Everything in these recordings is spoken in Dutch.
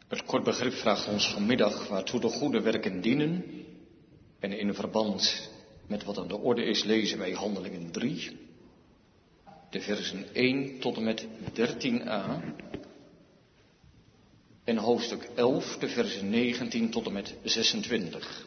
Het kort begrip vraagt ons vanmiddag waartoe de goede werken dienen. En in verband met wat aan de orde is lezen wij Handelingen 3. De versen 1 tot en met 13a. En hoofdstuk 11, de versen 19 tot en met 26.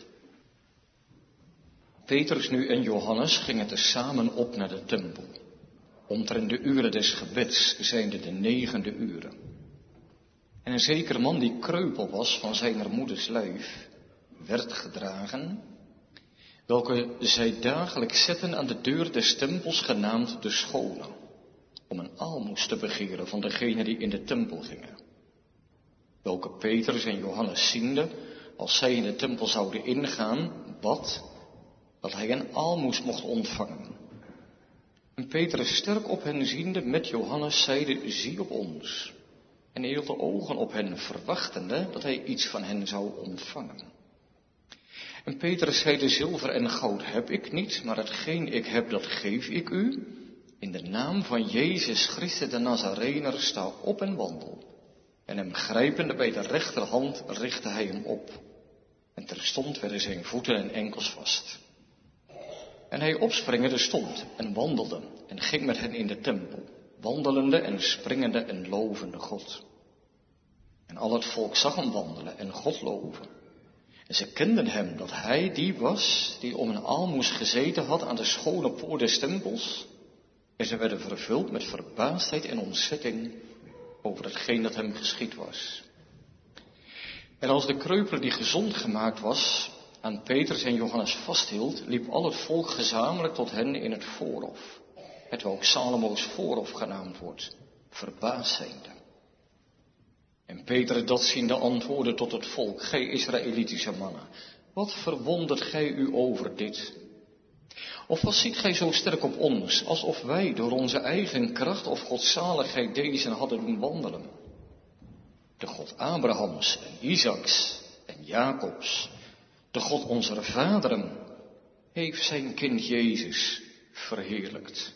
Petrus nu en Johannes gingen tezamen op naar de tempel. Omtrent de uren des gebeds zijnde de 9e uren. En een zeker man die kreupel was van zijner moeders lijf, werd gedragen, welke zij dagelijks zetten aan de deur des tempels genaamd de Schone, om een aalmoes te begeren van degenen die in de tempel gingen. Welke Petrus en Johannes ziende, als zij in de tempel zouden ingaan, bad, dat hij een aalmoes mocht ontvangen. En Petrus sterk op hen ziende met Johannes zeide, zie op ons. En hij hield de ogen op hen, verwachtende dat hij iets van hen zou ontvangen. En Petrus zeide, zilver en goud heb ik niet, maar hetgeen ik heb, dat geef ik u. In de naam van Jezus Christus de Nazarener sta op en wandel. En hem grijpende bij de rechterhand richtte hij hem op. En terstond werden zijn voeten en enkels vast. En hij opspringende stond en wandelde en ging met hen in de tempel, wandelende en springende en lovende God. En al het volk zag hem wandelen en God loven. En ze kenden hem dat hij die was die om een aalmoes gezeten had aan de schone poort des tempels. En ze werden vervuld met verbaasdheid en ontzetting over hetgeen dat hem geschied was. En als de kreupele die gezond gemaakt was aan Petrus en Johannes vasthield, liep al het volk gezamenlijk tot hen in het voorhof, hetwelk Salomo's voorhof genaamd wordt, verbaasd zijnde. En Petrus dat ziende antwoordde tot het volk, gij Israëlitische mannen, wat verwondert gij u over dit? Of wat ziet gij zo sterk op ons, alsof wij door onze eigen kracht of godzaligheid deze hadden doen wandelen? De God Abrahams en Isaaks en Jacobs, de God onze vaderen, heeft zijn kind Jezus verheerlijkt.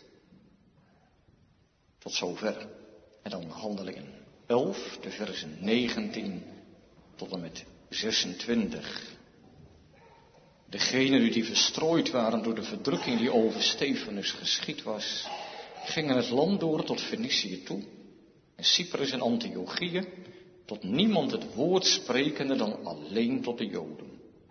Tot zover. En dan Handelingen 11, de versen 19 tot en met 26. Degenen die verstrooid waren door de verdrukking die over Stefanus geschied was, gingen het land door tot Fenicië toe, en Cyprus en Antiochië, tot niemand het woord sprekende dan alleen tot de Joden.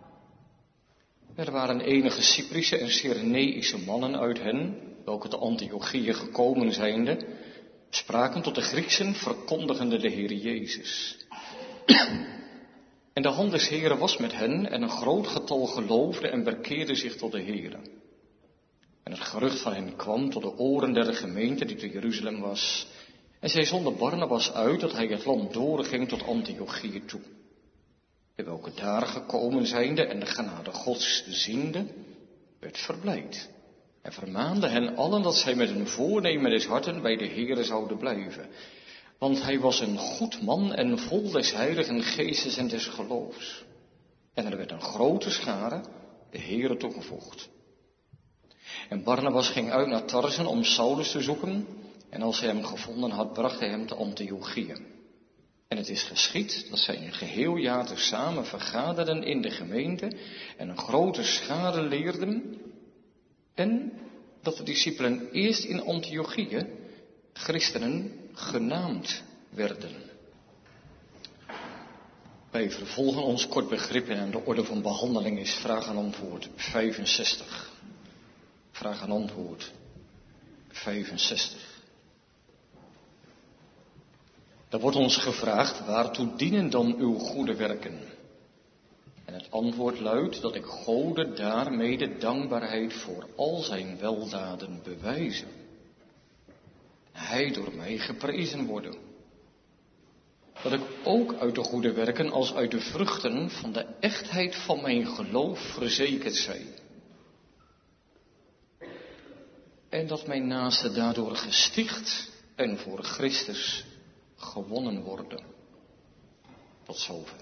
Er waren enige Cyprische en Cyreneïsche mannen uit hen, welke te Antiochië gekomen zijnde, spraken tot de Grieksen, verkondigende de Heer Jezus. En de hand des Heren was met hen, en een groot getal geloofde en bekeerde zich tot de Heren. En het gerucht van hen kwam tot de oren der gemeente die te Jeruzalem was. En zij zonden Barnabas uit, dat hij het land doorging tot Antiochië toe. En welke daar gekomen zijnde en de genade Gods ziende, werd verblijd. En vermaande hen allen dat zij met een voornemen des harten bij de Heere zouden blijven. Want hij was een goed man en vol des heiligen geestes en des geloofs. En er werd een grote schare de Heere toegevoegd. En Barnabas ging uit naar Tarsen om Saulus te zoeken. En als hij hem gevonden had, bracht hij hem te Antiochië. En het is geschied dat zij een geheel jaar tezamen vergaderden in de gemeente en een grote schare leerden. En dat de discipelen eerst in Antiochië christenen genaamd werden. Wij vervolgen ons kort begrip en aan de orde van behandeling is vraag en antwoord 65. Vraag en antwoord 65. Er wordt ons gevraagd, waartoe dienen dan uw goede werken? En het antwoord luidt dat ik Gode daarmede dankbaarheid voor al zijn weldaden bewijzen. Hij door mij geprezen worden. Dat ik ook uit de goede werken als uit de vruchten van de echtheid van mijn geloof verzekerd zij. En dat mijn naaste daardoor gesticht en voor Christus gewonnen worden. Tot zover.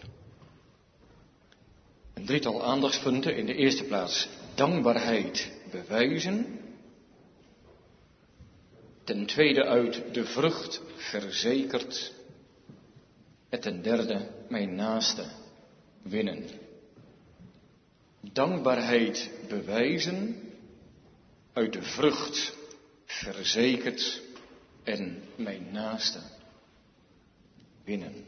Een drietal aandachtspunten. In de eerste plaats dankbaarheid bewijzen. Ten tweede uit de vrucht verzekerd. En ten derde, mijn naaste winnen. Dankbaarheid bewijzen, uit de vrucht verzekerd en mijn naaste winnen.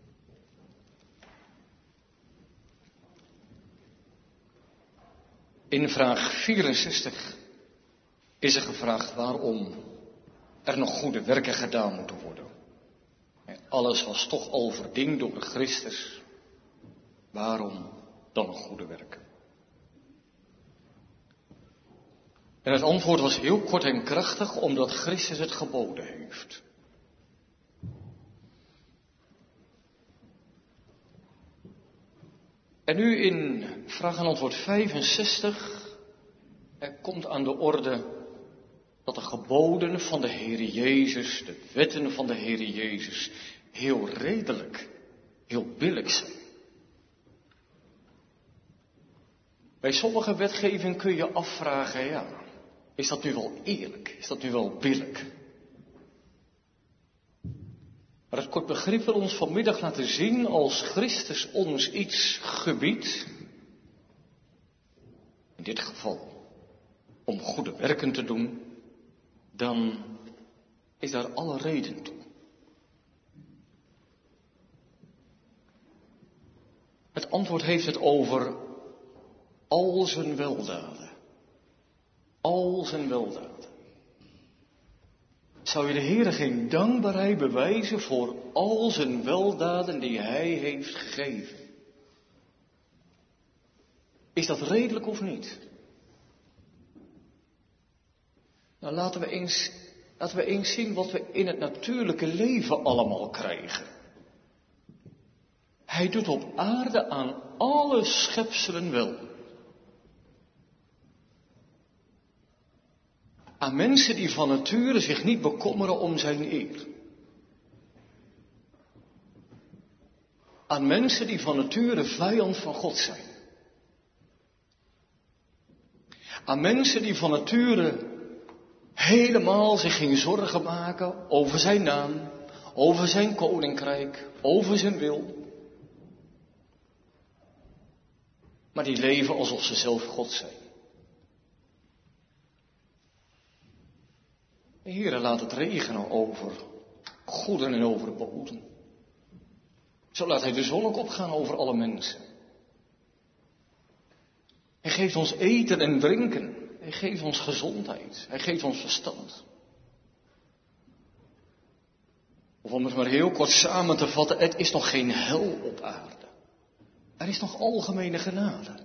In vraag 64 is er gevraagd waarom er nog goede werken gedaan moeten worden. Alles was toch al verdiend door Christus. Waarom dan nog goede werken? En het antwoord was heel kort en krachtig, omdat Christus het geboden heeft. En nu in vraag en antwoord 65, er komt aan de orde dat de geboden van de Heere Jezus, de wetten van de Heere Jezus, heel redelijk, heel billijk zijn. Bij sommige wetgeving kun je afvragen, ja, is dat nu wel eerlijk? Is dat nu wel billijk? Maar het kort begrip wil ons vanmiddag laten zien, als Christus ons iets gebiedt, in dit geval om goede werken te doen, dan is daar alle reden toe. Het antwoord heeft het over al zijn weldaden. Al zijn weldaden. Zou je de Heere geen dankbaarheid bewijzen voor al zijn weldaden die hij heeft gegeven? Is dat redelijk of niet? Nou, laten we eens zien wat we in het natuurlijke leven allemaal krijgen. Hij doet op aarde aan alle schepselen wel. Aan mensen die van nature zich niet bekommeren om zijn eer. Aan mensen die van nature vijand van God zijn. Aan mensen die van nature helemaal zich geen zorgen maken over zijn naam, over zijn koninkrijk, over zijn wil. Maar die leven alsof ze zelf God zijn. De Heere laat het regenen over goeden en over boden. Zo laat hij de zon ook opgaan over alle mensen. Hij geeft ons eten en drinken. Hij geeft ons gezondheid. Hij geeft ons verstand. Of om het maar heel kort samen te vatten, het is nog geen hel op aarde. Er is nog algemene genade.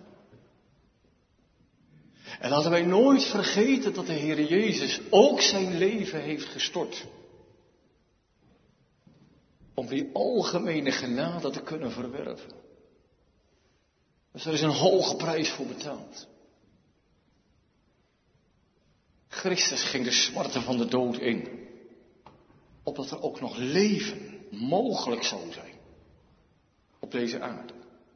En laten wij nooit vergeten dat de Heer Jezus ook zijn leven heeft gestort. Om die algemene genade te kunnen verwerven. Dus er is een hoge prijs voor betaald. Christus ging de smarten van de dood in. Opdat er ook nog leven mogelijk zou zijn. Op deze aarde.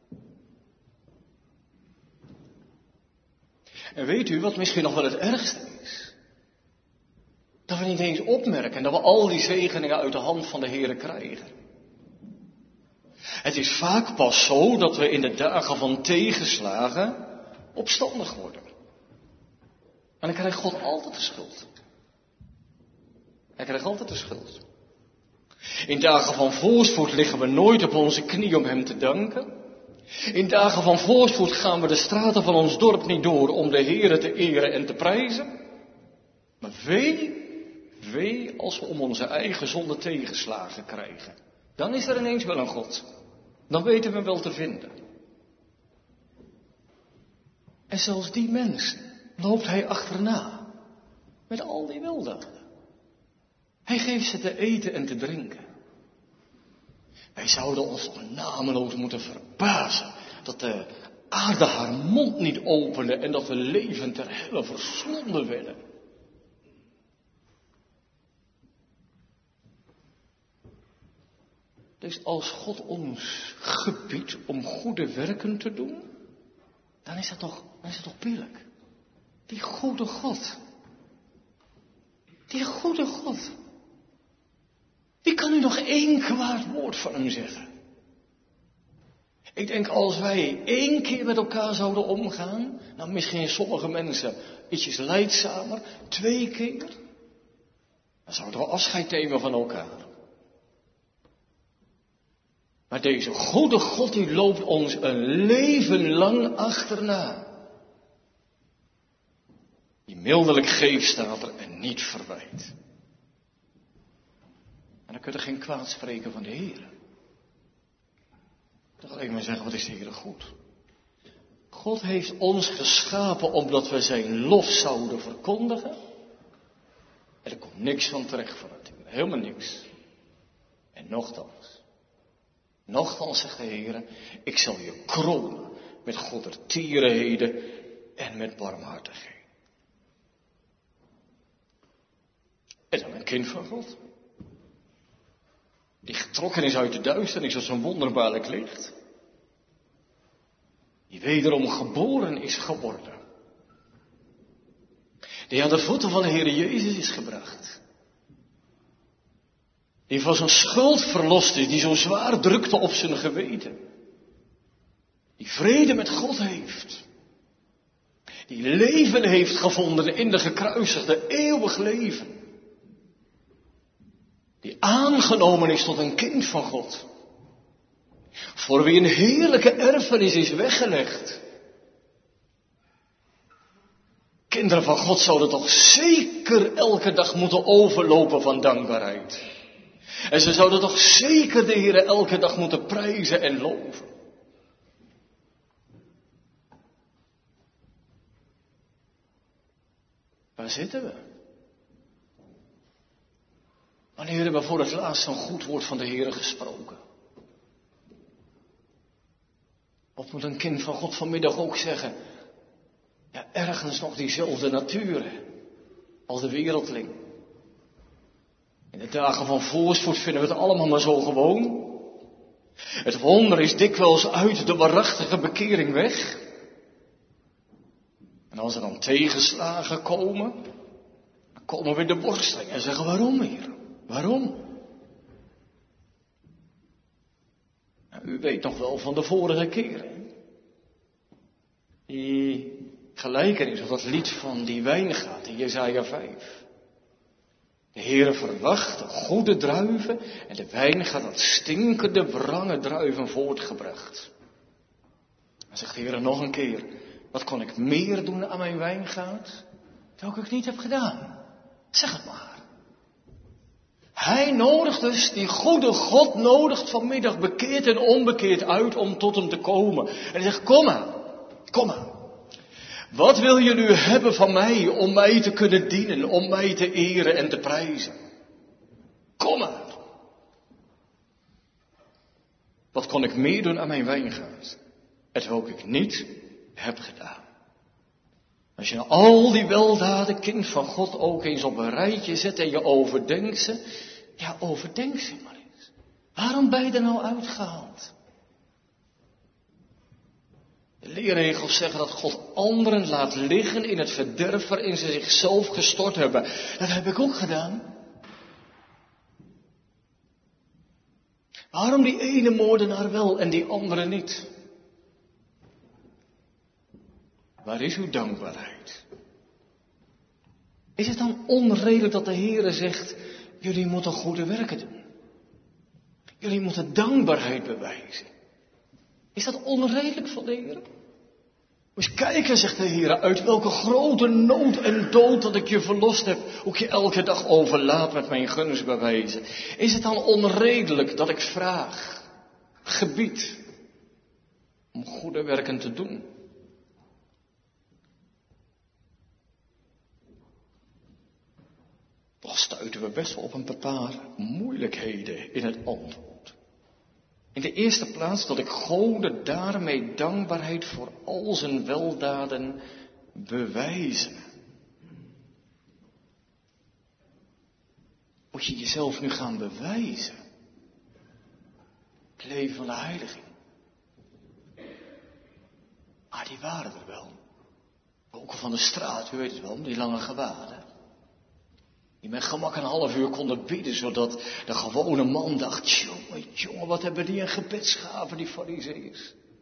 En weet u wat misschien nog wel het ergste is? Dat we niet eens opmerken dat we al die zegeningen uit de hand van de Heere krijgen. Het is vaak pas zo dat we in de dagen van tegenslagen opstandig worden. En dan krijgt God altijd de schuld. Hij krijgt altijd de schuld. In dagen van voorspoed liggen we nooit op onze knie om hem te danken. In dagen van voorspoed gaan we de straten van ons dorp niet door om de Heere te eren en te prijzen. Maar wee als we om onze eigen zonde tegenslagen krijgen. Dan is er ineens wel een God. Dan weten we hem wel te vinden. En zelfs die mensen loopt hij achterna. Met al die weldaden. Hij geeft ze te eten en te drinken. Wij zouden ons toch nameloos moeten verbazen dat de aarde haar mond niet opende en dat we levend ter helle verslonden werden. Dus als God ons gebiedt om goede werken te doen, dan is dat toch billijk. Die goede God. Die goede God. Die kan u nog één kwaad woord van hem zeggen. Ik denk als wij 1 keer met elkaar zouden omgaan, nou misschien sommige mensen ietsjes lijdzamer, 2 keer, dan zouden we afscheid nemen van elkaar. Maar deze goede God die loopt ons een leven lang achterna. Die mildelijk geeft staat er en niet verwijt. En dan kun je geen kwaad spreken van de Heer. Toch alleen maar zeggen, wat is de Heer goed. God heeft ons geschapen omdat we zijn lof zouden verkondigen. En er komt niks van terecht van het Heer. Helemaal niks. En nochtans zegt de Heer, ik zal je kronen met goedertierenheden en met barmhartigheid. En dan een kind van God. Die getrokken is uit de duisternis als een wonderbaarlijk licht. Die wederom geboren is geworden. Die aan de voeten van de Heer Jezus is gebracht. Die van zijn schuld verlost is, die zo zwaar drukte op zijn geweten. Die vrede met God heeft. Die leven heeft gevonden in de gekruisigde, eeuwig leven. Die aangenomen is tot een kind van God. Voor wie een heerlijke erfenis is weggelegd. Kinderen van God zouden toch zeker elke dag moeten overlopen van dankbaarheid. En ze zouden toch zeker de Heer elke dag moeten prijzen en loven. Waar zitten we? Wanneer hebben we voor het laatst een goed woord van de Heer gesproken? Of moet een kind van God vanmiddag ook zeggen, ja, ergens nog diezelfde natuur als de wereldling. In de dagen van voorspoed vinden we het allemaal maar zo gewoon. Het wonder is dikwijls uit de waarachtige bekering weg. En als er dan tegenslagen komen, dan komen we in de worsteling en zeggen, waarom Heer? Waarom? Nou, u weet nog wel van de vorige keer. Hè? Die gelijkenis of dat lied van die wijngaard in Jesaja 5. De Heere verwacht de goede druiven en de wijngaard had stinkende wrange druiven voortgebracht. Dan zegt de Heere nog een keer, wat kon ik meer doen aan mijn wijngaard? Welke ik niet heb gedaan. Zeg het maar. Hij nodigt dus, die goede God nodigt vanmiddag bekeerd en onbekeerd uit om tot hem te komen. En hij zegt, kom maar. Wat wil je nu hebben van mij om mij te kunnen dienen, om mij te eren en te prijzen? Kom maar. Wat kon ik meer doen aan mijn wijngaard? Hetwelk ik niet heb gedaan. Als je al die weldaden, kind van God, ook eens op een rijtje zet en je overdenkt ze. Ja, overdenk ze maar eens. Waarom ben je er nou uitgehaald? De leerregels zeggen dat God anderen laat liggen in het verderf waarin ze zichzelf gestort hebben. Dat heb ik ook gedaan. Waarom die ene moordenaar wel en die andere niet? Waar is uw dankbaarheid? Is het dan onredelijk dat de Heere zegt, jullie moeten goede werken doen? Jullie moeten dankbaarheid bewijzen. Is dat onredelijk van de Heere? Moet je kijken, zegt de Heere, uit welke grote nood en dood dat ik je verlost heb, hoe ik je elke dag overlaat met mijn gunstbewijzen. Is het dan onredelijk dat ik vraag, gebied, om goede werken te doen? Toch stuiten we best wel op een paar moeilijkheden in het antwoord. In de eerste plaats dat ik Gode daarmee dankbaarheid voor al zijn weldaden bewijzen. Moet je jezelf nu gaan bewijzen? Het leven van de heiliging. Maar die waren er wel. Ook van de straat, u weet het wel, die lange gewaden. Die met gemak een half uur konden bidden, zodat de gewone man dacht, jongen, wat hebben die een gebedsgave, die farizeeërs.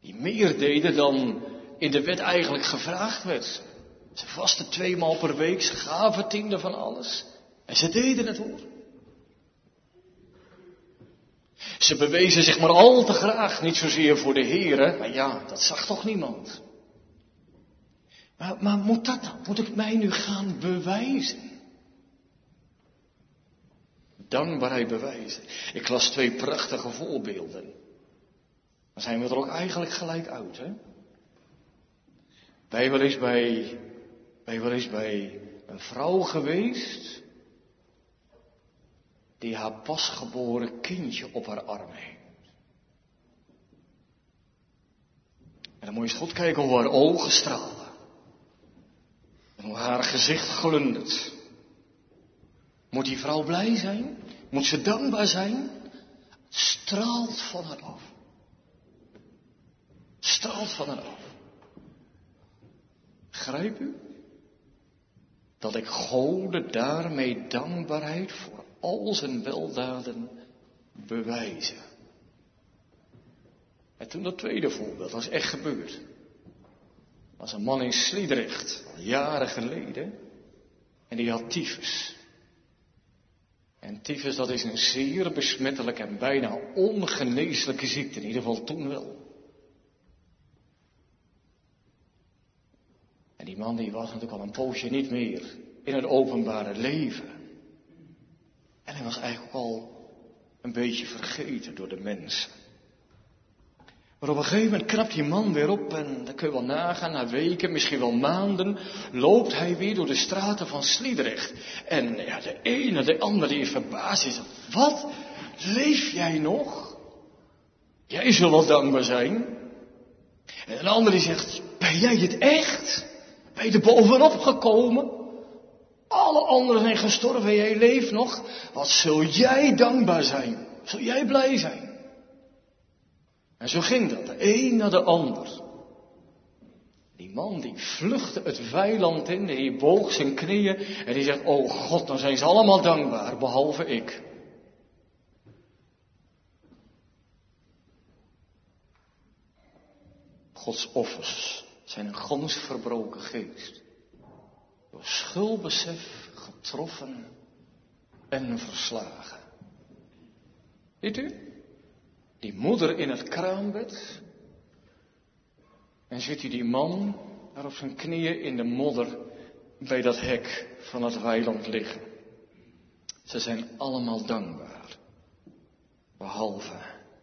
Die meer deden dan in de wet eigenlijk gevraagd werd. Ze vasten 2 maal per week, ze gaven 10e van alles. En ze deden het hoor. Ze bewezen zich maar al te graag, niet zozeer voor de Here, maar ja, dat zag toch niemand. Maar moet dat dan? Moet ik mij nu gaan bewijzen? Dankbaarheid bewijzen. Ik las 2 prachtige voorbeelden. Dan zijn we er ook eigenlijk gelijk uit, hè? Ben je wel eens bij een vrouw geweest die haar pasgeboren kindje op haar arm heeft? En dan moet je eens goed kijken hoe haar ogen stralen. En hoe haar gezicht glundert. Moet die vrouw blij zijn? Moet ze dankbaar zijn? Het straalt van haar af. Straalt van haar af. Begrijp u? Dat ik Gode daarmee dankbaarheid voor al zijn weldaden bewijzen. En toen dat tweede voorbeeld, dat is echt gebeurd. Er was een man in Sliedrecht, al jaren geleden. En die had tyfus. En tyfus, dat is een zeer besmettelijke en bijna ongeneeslijke ziekte. In ieder geval toen wel. En die man die was natuurlijk al een poosje niet meer in het openbare leven. En hij was eigenlijk al een beetje vergeten door de mensen. Maar op een gegeven moment knapt die man weer op en dan kun je wel nagaan, na weken, misschien wel maanden, loopt hij weer door de straten van Sliedrecht. En ja, de ene, de ander die is verbaasd is. Wat? Leef jij nog? Jij zult wel dankbaar zijn. En een ander die zegt, ben jij het echt? Ben je er bovenop gekomen? Alle anderen zijn gestorven en jij leeft nog. Wat zul jij dankbaar zijn? Zul jij blij zijn? En zo ging dat, de een na de ander. Die man die vluchtte het weiland in, die boog zijn knieën en die zegt, oh God, dan zijn ze allemaal dankbaar, behalve ik. Gods offers zijn een gans verbroken geest. Door schuldbesef getroffen en verslagen. Weet u? Die moeder in het kraambed. En ziet u die man daar op zijn knieën in de modder bij dat hek van het weiland liggen. Ze zijn allemaal dankbaar. Behalve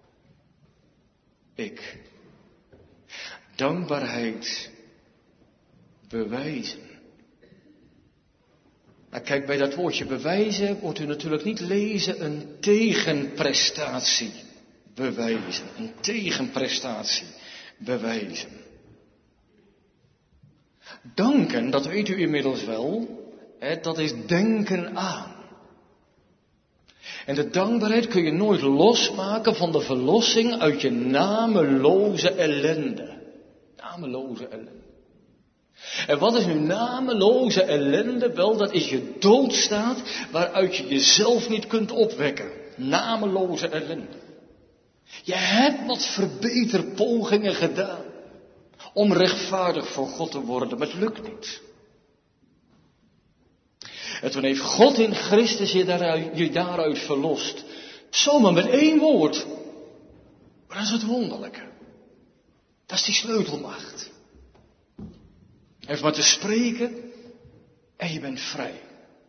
ik. Dankbaarheid bewijzen. Maar kijk, bij dat woordje bewijzen moet u natuurlijk niet lezen een tegenprestatie bewijzen. Een tegenprestatie bewijzen. Danken, dat weet u inmiddels wel, dat is denken aan. En de dankbaarheid kun je nooit losmaken van de verlossing uit je nameloze ellende. Nameloze ellende. En wat is nu nameloze ellende? Wel, dat is je doodstaat waaruit je jezelf niet kunt opwekken. Nameloze ellende. Je hebt wat verbeterpogingen gedaan om rechtvaardig voor God te worden, maar het lukt niet. En toen heeft God in Christus je daaruit verlost. Zomaar met 1 woord. Maar dat is het wonderlijke. Dat is die sleutelmacht. Hij heeft maar te spreken en je bent vrij.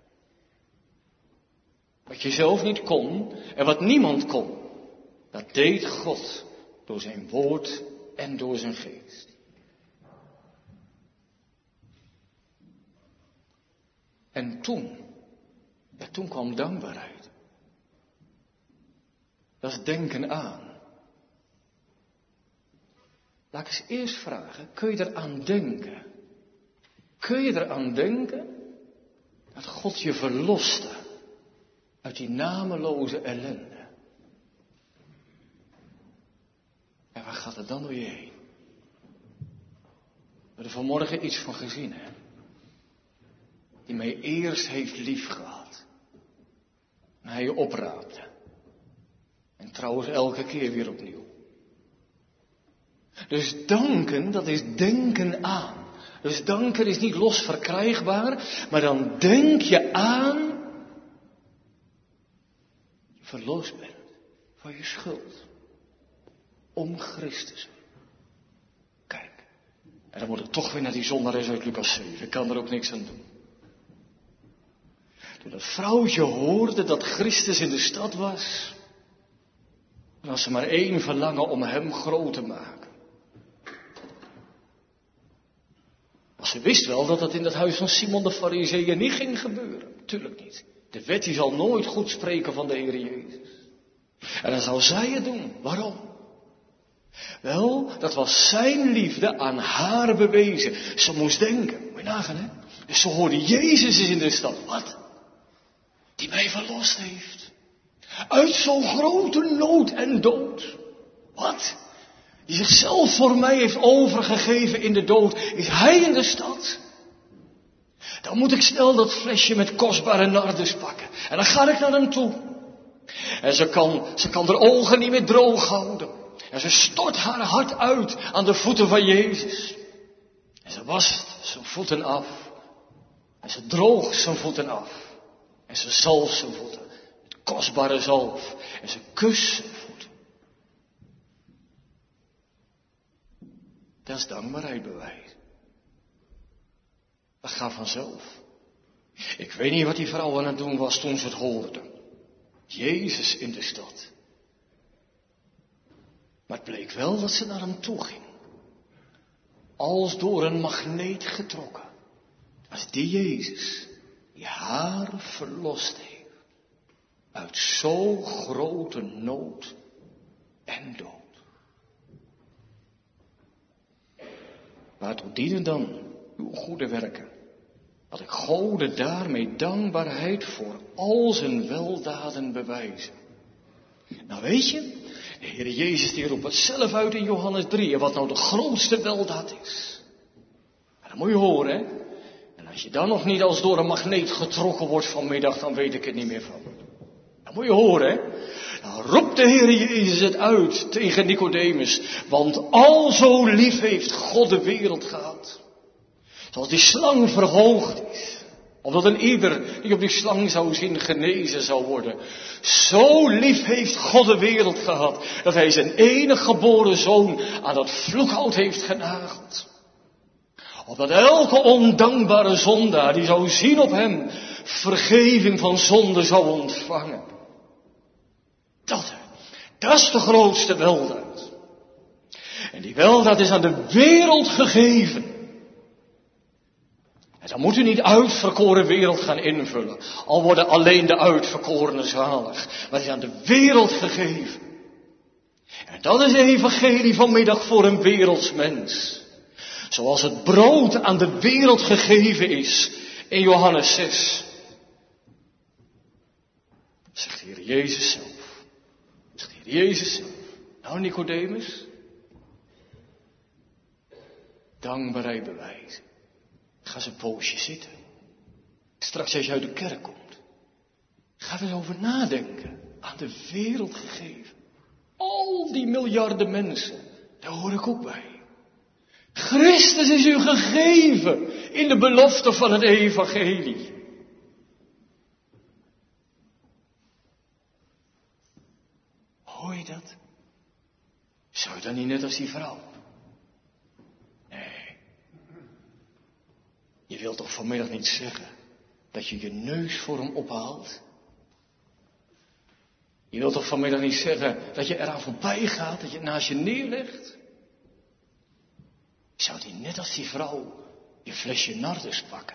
Wat je zelf niet kon en wat niemand kon, dat deed God door zijn woord en door zijn geest. En toen kwam dankbaarheid. Dat is denken aan. Laat ik eens eerst vragen, kun je eraan denken? Kun je eraan denken dat God je verloste uit die nameloze ellende? En waar gaat het dan door je heen? We hebben er vanmorgen iets van gezien, hè? Die mij eerst heeft lief gehad. En hij je opraapte. En trouwens elke keer weer opnieuw. Dus danken, dat is denken aan. Dus danken is niet los verkrijgbaar, maar dan denk je aan je verlost bent van je schuld. Om Christus. Kijk. En dan moet ik toch weer naar die zondares uit Lucas 7. Ik kan er ook niks aan doen. Toen dat vrouwtje hoorde dat Christus in de stad was, dan had ze maar één verlangen om hem groot te maken. Maar ze wist wel dat dat in het huis van Simon de Farizeeër niet ging gebeuren. Tuurlijk niet. De wet die zal nooit goed spreken van de Heer Jezus. En dan zou zij het doen. Waarom? Wel, dat was zijn liefde aan haar bewezen. Ze moest denken. Moet je nagaan, hè? Dus ze hoorde Jezus is in de stad. Wat? Die mij verlost heeft. Uit zo'n grote nood en dood. Wat? Die zichzelf voor mij heeft overgegeven in de dood. Is hij in de stad? Dan moet ik snel dat flesje met kostbare nardus pakken. En dan ga ik naar hem toe. En ze kan haar ogen niet meer droog houden. En ze stort haar hart uit aan de voeten van Jezus. En ze wast zijn voeten af. En ze droogt zijn voeten af. En ze zalft zijn voeten. Met kostbare zalf. En ze kust zijn voeten. Dat is dankbaarheid bewijs. Dat gaat vanzelf. Ik weet niet wat die vrouw aan het doen was toen ze het hoorde. Jezus in de stad. Maar het bleek wel dat ze naar hem toe ging. Als door een magneet getrokken. Als die Jezus die haar verlost heeft. Uit zo'n grote nood en dood. Waartoe dienen dan uw goede werken? Dat ik Gode daarmee dankbaarheid voor al zijn weldaden bewijzen. Nou weet je, de Heer Jezus die roept het zelf uit in Johannes 3. En wat nou de grootste weldaad is. Maar dat moet je horen, hè. En als je dan nog niet als door een magneet getrokken wordt vanmiddag, dan weet ik het niet meer van. Dat moet je horen, hè. Dan roept de Heer Jezus het uit tegen Nicodemus. Want al zo lief heeft God de wereld gehad. Zoals die slang verhoogd is. Omdat een ieder die op die slang zou zien genezen zou worden. Zo lief heeft God de wereld gehad. Dat hij zijn enige geboren zoon aan dat vloekhout heeft genageld. Opdat elke ondankbare zondaar die zou zien op hem vergeving van zonde zou ontvangen. Dat is de grootste weldaad. En die weldaad is aan de wereld gegeven. En dan moet u niet uitverkoren wereld gaan invullen. Al worden alleen de uitverkorenen zalig. Maar het is aan de wereld gegeven. En dat is het evangelie vanmiddag voor een werelds mens. Zoals het brood aan de wereld gegeven is in Johannes 6. Zegt de Heer Jezus zelf. Zegt de Heer Jezus zelf. Nou Nicodemus. Dankbaarheid bewijzen. Ga eens een poosje zitten. Straks als je uit de kerk komt. Ga er eens over nadenken. Aan de wereld gegeven. Al die miljarden mensen. Daar hoor ik ook bij. Christus is u gegeven in de belofte van het evangelie. Hoor je dat? Zou je dan niet net als die vrouw? Nee. Je wilt toch vanmiddag niet zeggen dat je je neus voor hem ophaalt? Je wilt toch vanmiddag niet zeggen dat je eraan voorbij gaat, dat je het naast je neerlegt? Zou die net als die vrouw je flesje nardus pakken?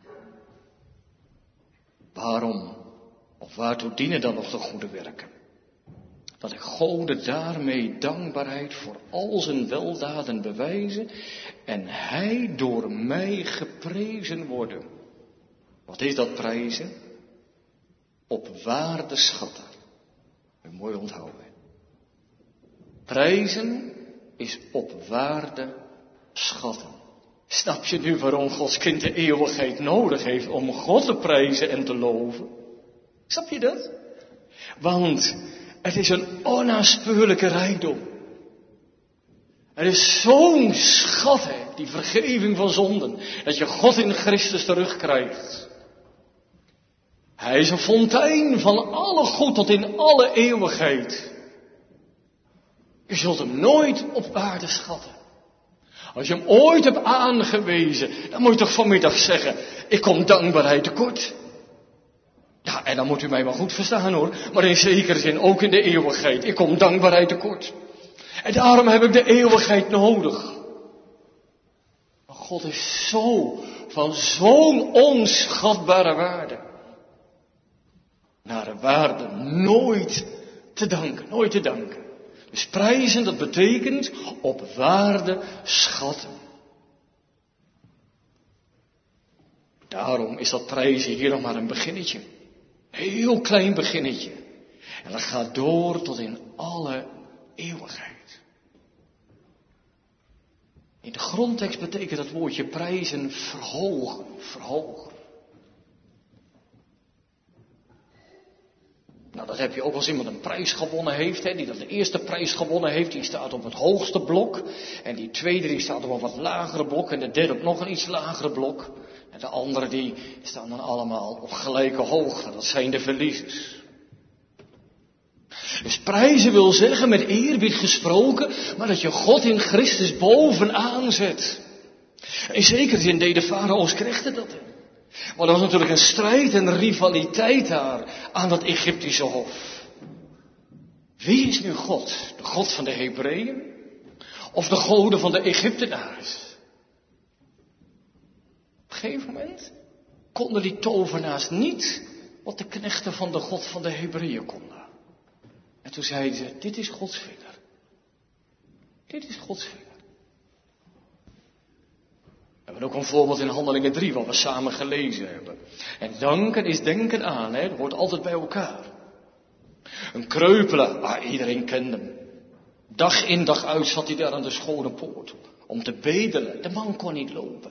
Waarom of waartoe dienen dan nog de goede werken? Dat ik Gode daarmee dankbaarheid voor al zijn weldaden bewijzen en hij door mij geprezen worden. Wat is dat prijzen? Op waarde schatten. Een mooi onthouden. Prijzen is op waarde schatten. Snap je nu waarom Gods kind de eeuwigheid nodig heeft om God te prijzen en te loven? Snap je dat? Want het is een onnaspeurlijke rijkdom. Er is zo'n schat, hè, die vergeving van zonden, dat je God in Christus terugkrijgt. Hij is een fontein van alle goed tot in alle eeuwigheid. Je zult hem nooit op waarde schatten. Als je hem ooit hebt aangewezen, dan moet je toch vanmiddag zeggen, ik kom dankbaarheid tekort. Ja, en dan moet u mij wel goed verstaan hoor, maar in zekere zin ook in de eeuwigheid. Ik kom dankbaarheid tekort. En daarom heb ik de eeuwigheid nodig. Maar God is zo, van zo'n onschatbare waarde. Naar een waarde nooit te danken, nooit te danken. Dus prijzen, dat betekent op waarde schatten. Daarom is dat prijzen hier nog maar een beginnetje. Een heel klein beginnetje. En dat gaat door tot in alle eeuwigheid. In de grondtekst betekent dat woordje prijzen verhogen, verhogen. Nou, dat heb je ook als iemand een prijs gewonnen heeft, hè, die dat de eerste prijs gewonnen heeft, die staat op het hoogste blok. En die tweede, die staat op een wat lagere blok. En de derde op nog een iets lagere blok. En de andere, die staan dan allemaal op gelijke hoogte. Dat zijn de verliezers. Dus prijzen wil zeggen, met eerbied gesproken, maar dat je God in Christus bovenaan zet. In zekere zin deden farao's krechten dat. Maar er was natuurlijk een strijd en rivaliteit daar aan dat Egyptische hof. Wie is nu God? De God van de Hebreeën? Of de goden van de Egyptenaren? Op een gegeven moment konden die tovenaars niet wat de knechten van de God van de Hebreeën konden. En toen zeiden ze, dit is Gods vinger. Dit is Gods vinger. We hebben ook een voorbeeld in Handelingen 3, wat we samen gelezen hebben. En danken is denken aan, hè? Dat hoort altijd bij elkaar. Een kreupele, iedereen kende hem. Dag in dag uit zat hij daar aan de schone poort. Om te bedelen, de man kon niet lopen.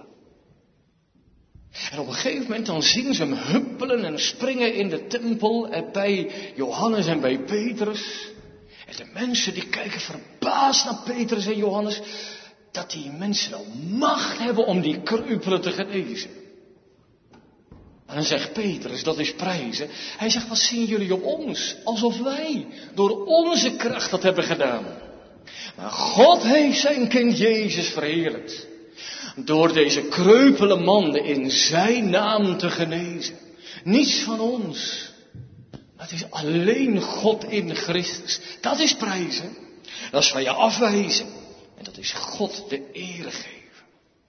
En op een gegeven moment dan zien ze hem huppelen en springen in de tempel. En bij Johannes en bij Petrus. En de mensen die kijken verbaasd naar Petrus en Johannes. Dat die mensen wel macht hebben om die kreupelen te genezen. En dan zegt Petrus, dat is prijzen. Hij zegt, wat zien jullie op ons? Alsof wij door onze kracht dat hebben gedaan. Maar God heeft zijn kind Jezus verheerlijkt. Door deze kreupele man in zijn naam te genezen. Niets van ons. Het is alleen God in Christus. Dat is prijzen. Dat is van je afwijzen. En dat is God de eer geven.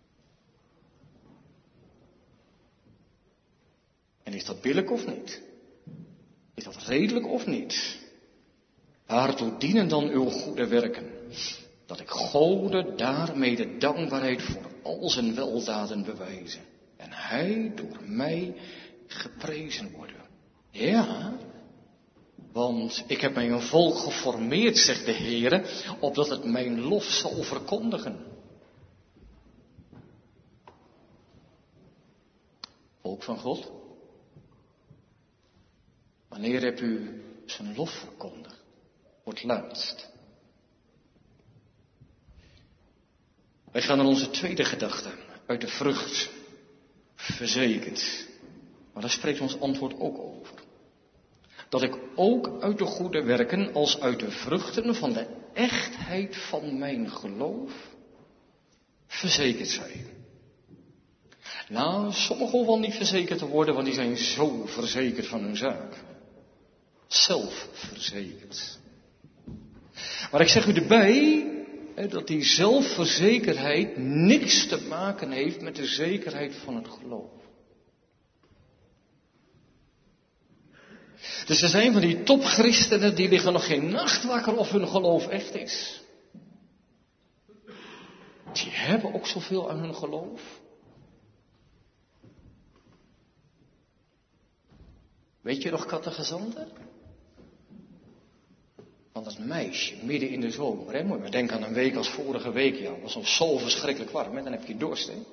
En is dat billijk of niet? Is dat redelijk of niet? Waartoe dienen dan uw goede werken? Dat ik Gode daarmee de dankbaarheid voor al zijn weldaden bewijzen. En hij door mij geprezen worden. Ja, want ik heb mij een volk geformeerd, zegt de Heere, opdat het mijn lof zal verkondigen. Volk van God. Wanneer heb u zijn lof verkondigd? Voor het laatst. Wij gaan naar onze tweede gedachte. Uit de vrucht. Verzekerd. Maar daar spreekt ons antwoord ook over. Dat ik ook uit de goede werken als uit de vruchten van de echtheid van mijn geloof verzekerd zijn. Nou, sommigen hoeven niet verzekerd te worden, want die zijn zo verzekerd van hun zaak. Zelfverzekerd. Maar ik zeg u erbij dat die zelfverzekerdheid niks te maken heeft met de zekerheid van het geloof. Dus er zijn van die topchristenen die liggen nog geen nacht wakker of hun geloof echt is. Die hebben ook zoveel aan hun geloof. Weet je nog kattegezanten? Van dat meisje, midden in de zomer. Hè? Moet je maar denken aan een week als vorige week. Ja, het was nog zo verschrikkelijk warm. Hè? Dan heb je dorst. Hè?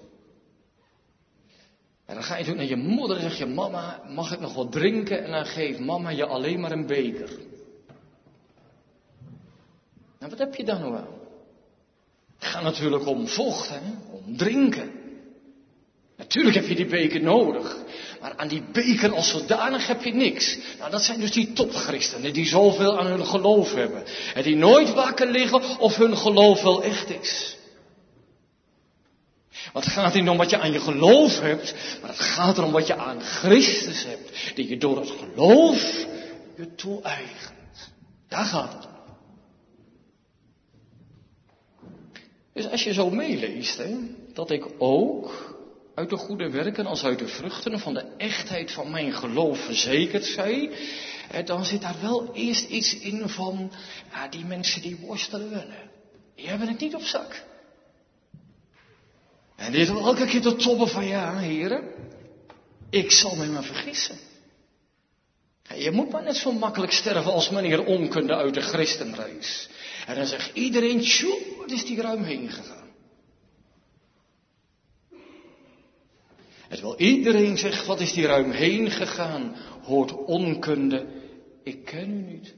En dan ga je natuurlijk naar je moeder en zeg je, mama, mag ik nog wat drinken? En dan geeft mama je alleen maar een beker. Nou, wat heb je dan nou aan? gaat natuurlijk om vocht, om drinken. Natuurlijk heb je die beker nodig. Maar aan die beker als zodanig heb je niks. Nou, dat zijn dus die topchristenen die zoveel aan hun geloof hebben. En die nooit wakker liggen of hun geloof wel echt is. Want het gaat niet om wat je aan je geloof hebt, maar het gaat erom wat je aan Christus hebt. Die je door het geloof je toe-eigent. Daar gaat het om. Dus als je zo meeleest, dat ik ook uit de goede werken als uit de vruchten van de echtheid van mijn geloof verzekerd zij, dan zit daar wel eerst iets in van, die mensen die worstelen wel. Die hebben het niet op zak. En dit wil elke keer de toppen van, heren, ik zal me maar vergissen. Je moet maar net zo makkelijk sterven als meneer onkunde uit de christenreis. En dan zegt iedereen, tjoe, wat is die ruim heen gegaan. En terwijl iedereen zegt, wat is die ruim heen gegaan, hoort onkunde, ik ken u niet.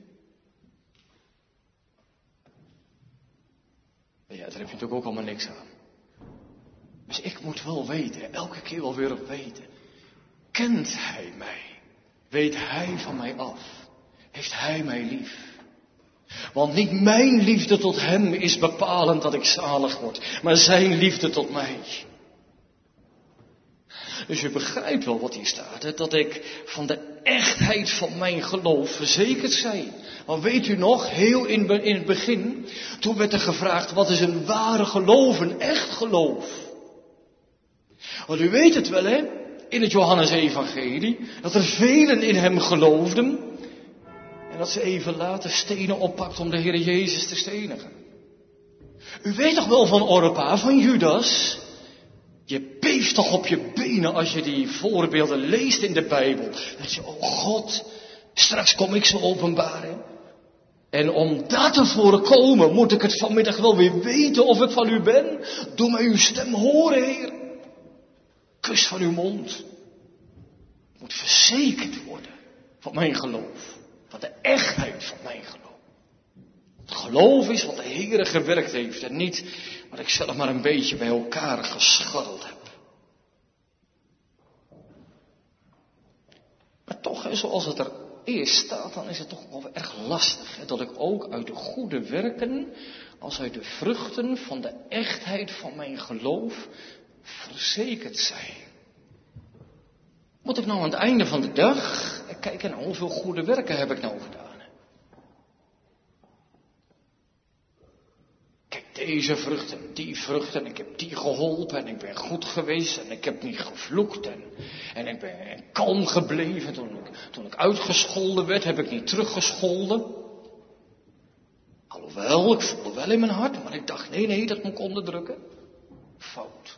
Ja, daar heb je natuurlijk ook allemaal niks aan. Dus ik moet wel weten, elke keer wel weer op weten. Kent hij mij? Weet hij van mij af? Heeft hij mij lief? Want niet mijn liefde tot hem is bepalend dat ik zalig word, maar zijn liefde tot mij. Dus je begrijpt wel wat hier staat, dat ik van de echtheid van mijn geloof verzekerd zij. Want weet u nog, heel in het begin, toen werd er gevraagd, wat is een ware geloof, een echt geloof? Want u weet het wel, in het Johannes-evangelie, dat er velen in hem geloofden. En dat ze even later stenen oppakt om de Heer Jezus te stenigen. U weet toch wel van Orpa, van Judas? Je beeft toch op je benen als je die voorbeelden leest in de Bijbel. Dat je, oh God, straks kom ik ze openbaren. En om dat te voorkomen moet ik het vanmiddag wel weer weten of ik van u ben. Doe mij uw stem horen, Heer. Kus van uw mond. Moet verzekerd worden van mijn geloof. Van de echtheid van mijn geloof. Het geloof is wat de Heer gewerkt heeft en niet wat ik zelf maar een beetje bij elkaar gescharreld heb. Maar toch, zoals het er eerst staat, dan is het toch wel erg lastig. Dat ik ook uit de goede werken, als uit de vruchten van de echtheid van mijn geloof, verzekerd zijn. Moet ik nou aan het einde van de dag kijken naar hoeveel goede werken heb ik nou gedaan? Kijk, deze vruchten, die vruchten, ik heb die geholpen en ik ben goed geweest en ik heb niet gevloekt en ik ben kalm gebleven. Toen ik uitgescholden werd, heb ik niet teruggescholden. Alhoewel, ik voelde wel in mijn hart, maar ik dacht, nee, dat moet ik onderdrukken. Fout.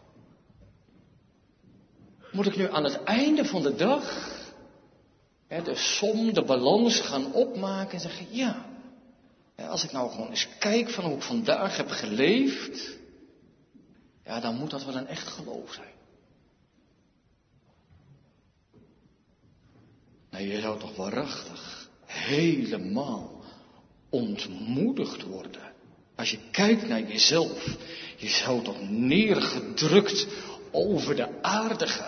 Moet ik nu aan het einde van de dag de som, de balans gaan opmaken en zeggen, ja, als ik nou gewoon eens kijk van hoe ik vandaag heb geleefd, dan moet dat wel een echt geloof zijn. Nee, je zou toch waarachtig helemaal ontmoedigd worden. Als je kijkt naar jezelf, je zou toch neergedrukt over de aarde gaan.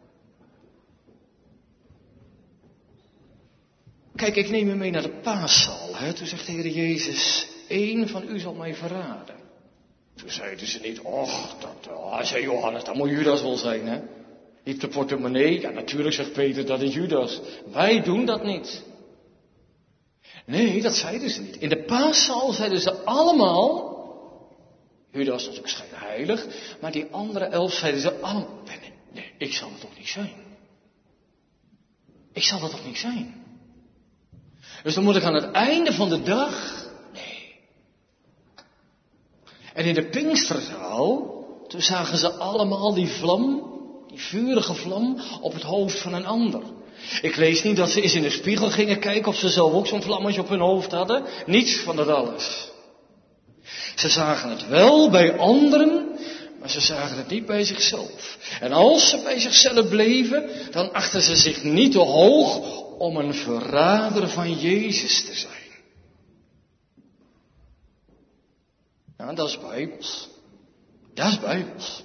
Kijk, ik neem u mee naar de paaszaal. Toen zegt de Heer Jezus, 1 van u zal mij verraden. Toen zeiden ze niet, zei Johannes, dat moet Judas wel zijn, hè. Niet de portemonnee, natuurlijk zegt Peter, dat is Judas. Wij doen dat niet. Nee, dat zeiden ze niet. In de paaszaal zeiden ze allemaal, Judas was ook schijnheilig, maar die andere 11 zeiden ze allemaal, nee, ik zal het toch niet zijn. Ik zal dat toch niet zijn. Dus dan moet ik aan het einde van de dag, nee. En in de Pinksterzaal, toen zagen ze allemaal die vlam, die vurige vlam, op het hoofd van een ander. Ik lees niet dat ze eens in de spiegel gingen kijken of ze zelf ook zo'n vlammetje op hun hoofd hadden. Niets van dat alles. Ze zagen het wel bij anderen, maar ze zagen het niet bij zichzelf. En als ze bij zichzelf bleven, dan achten ze zich niet te hoog om een verrader van Jezus te zijn. Ja, dat is Bijbels. Dat is Bijbels.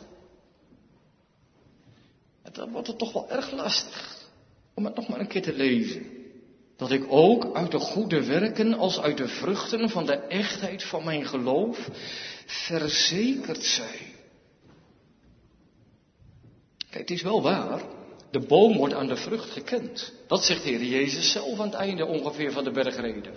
En dan wordt het toch wel erg lastig om het nog maar een keer te lezen. Dat ik ook uit de goede werken als uit de vruchten van de echtheid van mijn geloof verzekerd zij. Kijk, het is wel waar. De boom wordt aan de vrucht gekend. Dat zegt de Heer Jezus zelf aan het einde ongeveer van de bergreden.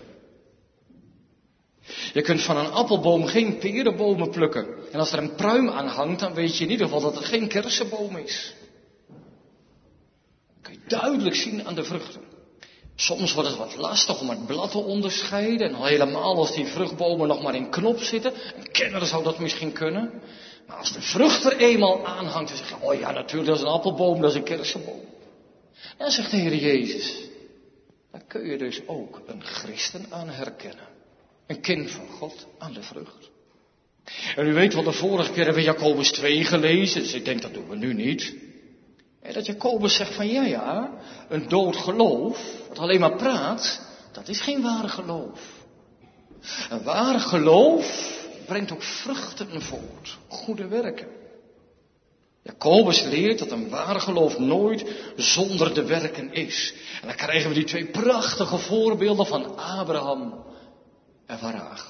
Je kunt van een appelboom geen perenbomen plukken. En als er een pruim aan hangt, dan weet je in ieder geval dat het geen kersenboom is. Dat kun je duidelijk zien aan de vruchten. Soms wordt het wat lastig om het blad te onderscheiden. En al helemaal als die vruchtbomen nog maar in knop zitten. Een kenner zou dat misschien kunnen. Maar als de vrucht er eenmaal aanhangt, dan zeg je, oh ja, natuurlijk, dat is een appelboom, dat is een kersenboom. Dan zegt de Heer Jezus, daar kun je dus ook een christen aan herkennen. Een kind van God aan de vrucht. En u weet wel, de vorige keer hebben we Jacobus 2 gelezen, dus ik denk dat doen we nu niet. En dat Jacobus zegt van ja, een dood geloof, wat alleen maar praat, dat is geen ware geloof. Een ware geloof brengt ook vruchten voort, goede werken. Jacobus leert dat een ware geloof nooit zonder de werken is. En dan krijgen we die 2 prachtige voorbeelden van Abraham en van Rachel.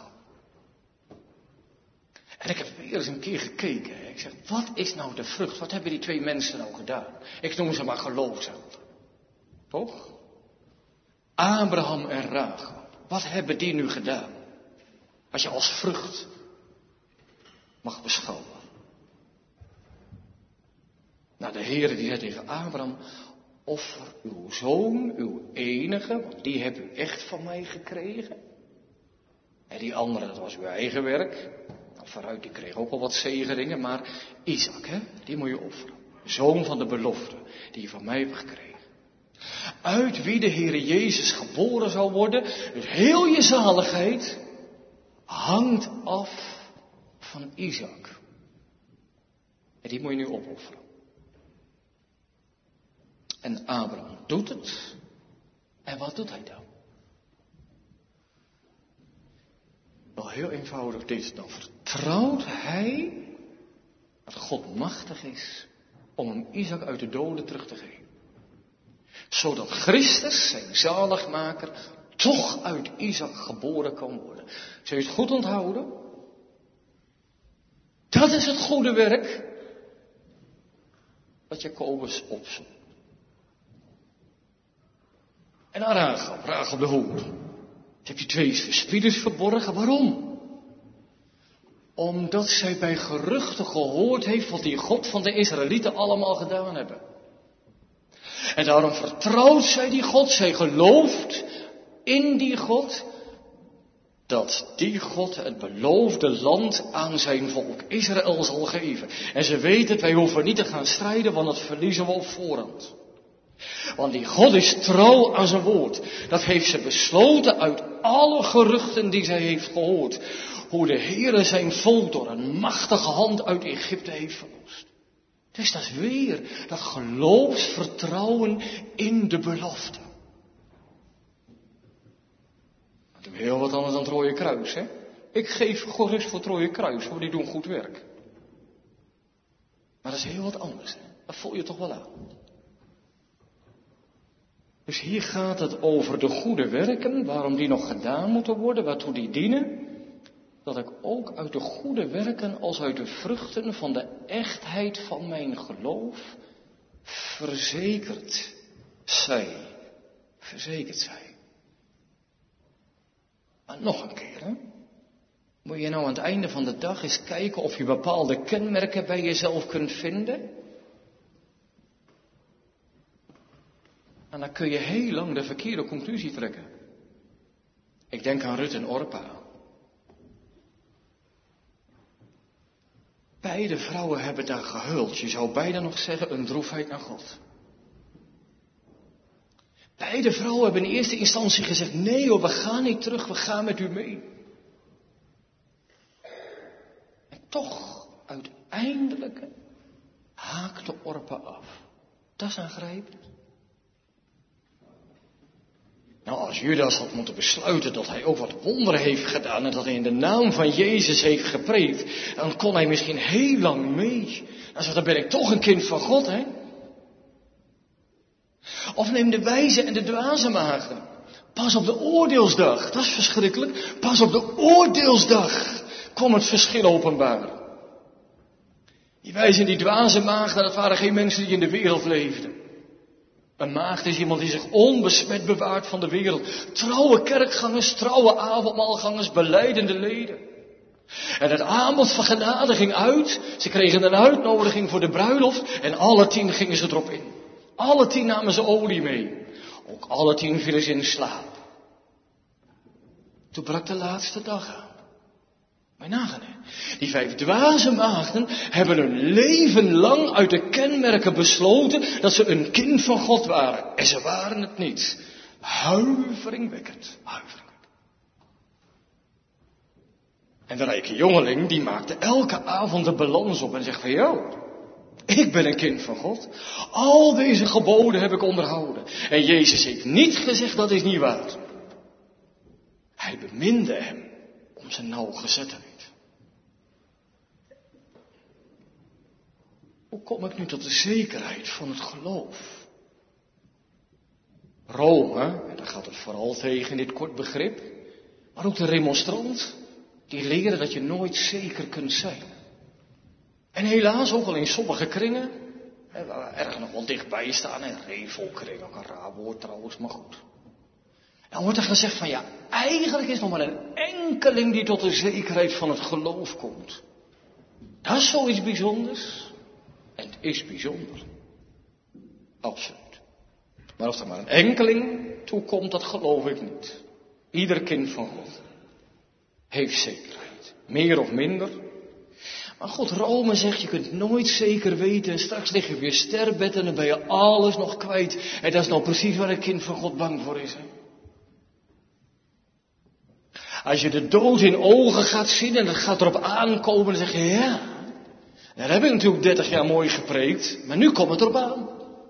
En ik heb weer eens een keer gekeken. Ik zeg, wat is nou de vrucht? Wat hebben die 2 mensen nou gedaan? Ik noem ze maar geloofshelden. Toch? Abraham en Rachel. Wat hebben die nu gedaan? Wat je als vrucht mag beschouwen. Nou, de Heere die zei tegen Abraham, offer uw zoon, uw enige, want die hebt u echt van mij gekregen. En die andere, dat was uw eigen werk. Nou, vooruit, die kreeg ook al wat zegeningen, maar Isaac, die moet je offeren. Zoon van de belofte, die je van mij hebt gekregen. Uit wie de Heere Jezus geboren zou worden, dus heel je zaligheid hangt af van Isaac. En die moet je nu opofferen. En Abraham doet het. En wat doet hij dan? Wel heel eenvoudig dit. Dan vertrouwt hij dat God machtig is om hem Isaac uit de doden terug te geven. Zodat Christus, zijn zaligmaker, toch uit Isaac geboren kan worden. Zul je het goed onthouden? Dat is het goede werk wat Jacobus opzoekt. En aan Rachel de hoer. Ze heeft die 2 verspieders verborgen. Waarom? Omdat zij bij geruchten gehoord heeft wat die God van de Israëlieten allemaal gedaan hebben. En daarom vertrouwt zij die God. Zij gelooft in die God. Dat die God het beloofde land aan zijn volk Israël zal geven. En ze weet het, wij hoeven niet te gaan strijden, want dat verliezen we op voorhand. Want die God is trouw aan zijn woord. Dat heeft ze besloten uit alle geruchten die zij heeft gehoord. Hoe de Heere zijn volk door een machtige hand uit Egypte heeft verlost. Dus dat is weer dat geloofsvertrouwen in de belofte. Dat is heel wat anders dan het Rode Kruis, hè. Ik geef gerust voor het Rode Kruis, hoor, die doen goed werk. Maar dat is heel wat anders, hè. Dat voel je toch wel aan. Dus hier gaat het over de goede werken, waarom die nog gedaan moeten worden, waartoe die dienen. Dat ik ook uit de goede werken als uit de vruchten van de echtheid van mijn geloof verzekerd zij. Verzekerd zij. Maar nog een keer, hè. Moet je nou aan het einde van de dag eens kijken of je bepaalde kenmerken bij jezelf kunt vinden? En dan kun je heel lang de verkeerde conclusie trekken. Ik denk aan Rut en Orpa. Beide vrouwen hebben daar gehuild. Je zou bijna nog zeggen een droefheid naar God. Beide vrouwen hebben in eerste instantie gezegd, nee hoor, we gaan niet terug, we gaan met u mee. En toch, uiteindelijk haakte Orpa af. Dat is aangrijpend. Nou, als Judas had moeten besluiten dat hij ook wat wonderen heeft gedaan en dat hij in de naam van Jezus heeft gepreekt, dan kon hij misschien heel lang mee. Dan ben ik toch een kind van God, hè? Of neem de wijze en de dwaze maagden. Pas op de oordeelsdag, dat is verschrikkelijk. Pas op de oordeelsdag kwam het verschil openbaar. Die wijze en die dwaze maagden, dat waren geen mensen die in de wereld leefden. Een maagd is iemand die zich onbesmet bewaart van de wereld. Trouwe kerkgangers, trouwe avondmaalgangers, belijdende leden. En het aanbod van genade ging uit. Ze kregen een uitnodiging voor de bruiloft en alle 10 gingen ze erop in. Alle 10 namen ze olie mee. Ook alle 10 vielen ze in slaap. Toen brak de laatste dag aan. Maar nagaan, hè. Die 5 dwaze maagden hebben hun leven lang uit de kenmerken besloten dat ze een kind van God waren. En ze waren het niet. Huiveringwekkend. En de rijke jongeling die maakte elke avond de balans op en zegt van jou, ik ben een kind van God. Al deze geboden heb ik onderhouden. En Jezus heeft niet gezegd dat is niet waar. Hij beminde hem om zijn nauwgezettenheid. Hoe kom ik nu tot de zekerheid van het geloof? Rome, en daar gaat het vooral tegen in dit kort begrip, maar ook de remonstrant, die leren dat je nooit zeker kunt zijn. En helaas ook al in sommige kringen, waar ergens nog wel dichtbij staan, en revelkring, ook een raar woord trouwens, maar goed. Dan wordt er gezegd van ja, eigenlijk is nog maar een enkeling die tot de zekerheid van het geloof komt. Dat is zoiets bijzonders. En het is bijzonder. Absoluut. Maar of er maar een enkeling toe komt, dat geloof ik niet. Ieder kind van God heeft zekerheid. Meer of minder. Maar God, Rome zegt, je kunt nooit zeker weten. Straks lig je op je sterfbed en dan ben je alles nog kwijt. En dat is nou precies waar een kind van God bang voor is. Hè? Als je de dood in ogen gaat zien en het gaat erop aankomen, dan zeg je ja. Daar heb ik natuurlijk 30 jaar mooi gepreekt, maar nu komt het erop aan.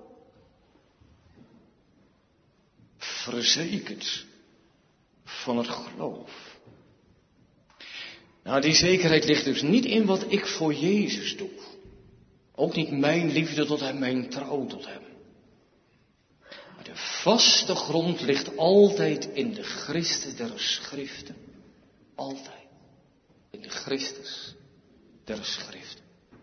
Verzekerd van het geloof. Nou, die zekerheid ligt dus niet in wat ik voor Jezus doe. Ook niet mijn liefde tot hem, mijn trouw tot hem. Maar de vaste grond ligt altijd in de Christus der Schriften. Altijd. In de Christus der Schriften.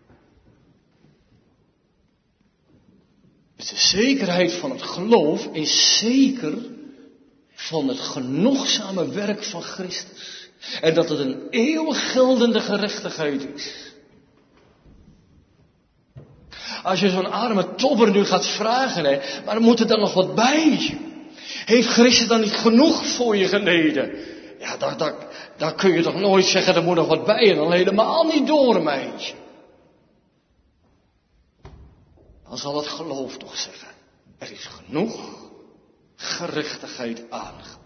Dus de zekerheid van het geloof is zeker van het genoegzame werk van Christus. En dat het een eeuwig geldende gerechtigheid is. Als je zo'n arme tobber nu gaat vragen, hè, maar moet er dan nog wat bij? Heeft Christus dan niet genoeg voor je geleden? Ja, daar kun je toch nooit zeggen, er moet nog wat bij en dan helemaal niet door, meisje. Dan zal het geloof toch zeggen, er is genoeg gerechtigheid aangebracht.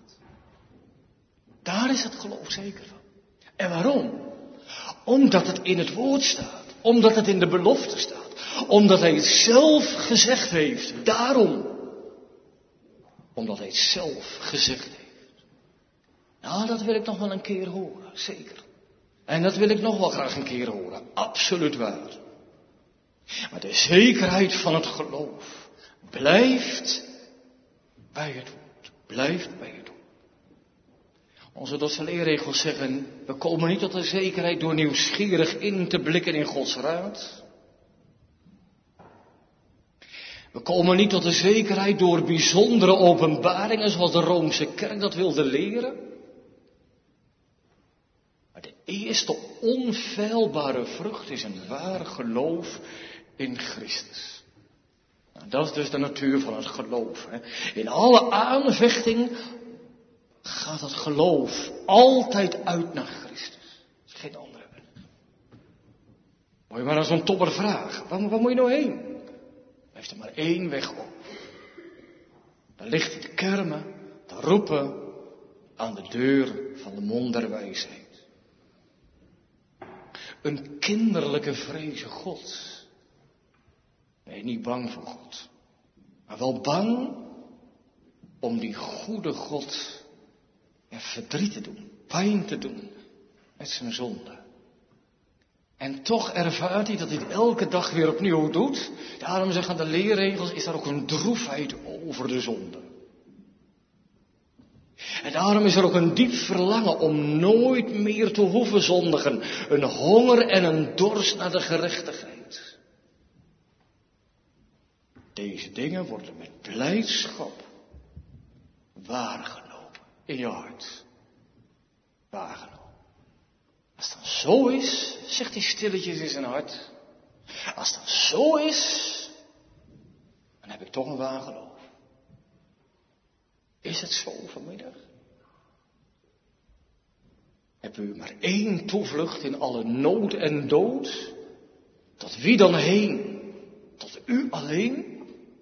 Daar is het geloof zeker van. En waarom? Omdat het in het woord staat. Omdat het in de belofte staat. Omdat hij het zelf gezegd heeft. Daarom. Omdat hij het zelf gezegd heeft. Nou, dat wil ik nog wel een keer horen. Zeker. En dat wil ik nog wel graag een keer horen. Absoluut waar. Maar de zekerheid van het geloof blijft bij het woord. Blijft bij het woord. Onze Dordtse leerregels zeggen, we komen niet tot de zekerheid door nieuwsgierig in te blikken in Gods raad. We komen niet tot de zekerheid door bijzondere openbaringen zoals de Roomse kerk dat wilde leren. Maar de eerste onfeilbare vrucht is een waar geloof in Christus. Nou, dat is dus de natuur van het geloof. Hè. In alle aanvechting gaat het geloof altijd uit naar Christus. Er is geen andere weg. Moet je maar aan zo'n tobber vragen. Waar moet je nou heen? Er heeft er maar één weg op. Daar ligt hij te kermen, te roepen aan de deur van de mond der wijsheid. Een kinderlijke vreze God. Nee, niet bang voor God. Maar wel bang om die goede God verdriet te doen, pijn te doen met zijn zonde. En toch ervaart hij dat hij het elke dag weer opnieuw doet. Daarom zeggen de leerregels, is daar ook een droefheid over de zonde. En daarom is er ook een diep verlangen om nooit meer te hoeven zondigen. Een honger en een dorst naar de gerechtigheid. Deze dingen worden met blijdschap waargenomen in je hart. Waargenomen. Als het dan zo is, zegt hij stilletjes in zijn hart. Als het dan zo is, dan heb ik toch een waar geloof. Is het zo vanmiddag? Heb u maar één toevlucht in alle nood en dood? Tot wie dan heen? Tot u alleen?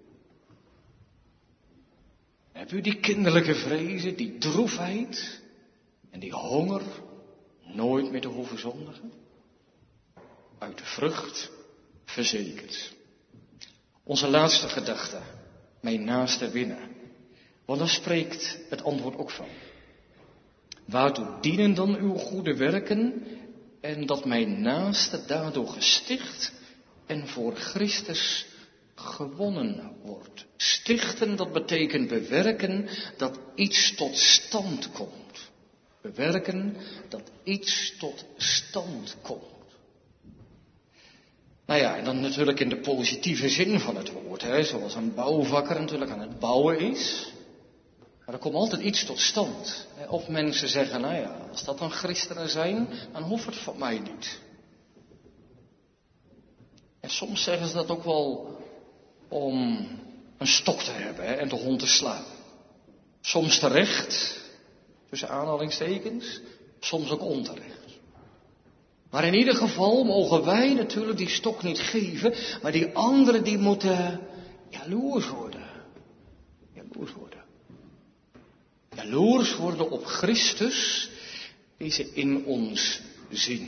Heb u die kinderlijke vrezen, die droefheid en die honger nooit meer te hoeven zondigen? Uit de vrucht verzekerd. Onze laatste gedachte, mijn naaste winnen. Want daar spreekt het antwoord ook van. Waartoe dienen dan uw goede werken en dat mijn naaste daardoor gesticht en voor Christus gewonnen wordt. Stichten, dat betekent bewerken dat iets tot stand komt. Bewerken dat iets tot stand komt. Nou ja, en dan natuurlijk in de positieve zin van het woord, zoals een bouwvakker natuurlijk aan het bouwen is. Maar er komt altijd iets tot stand. Of mensen zeggen, nou ja, als dat dan christenen zijn, dan hoeft het van mij niet. En soms zeggen ze dat ook wel om een stok te hebben en de hond te slaan. Soms terecht, tussen aanhalingstekens, soms ook onterecht. Maar in ieder geval mogen wij natuurlijk die stok niet geven, maar die anderen die moeten jaloers worden. Jaloers worden. Jaloers worden op Christus, die ze in ons zien.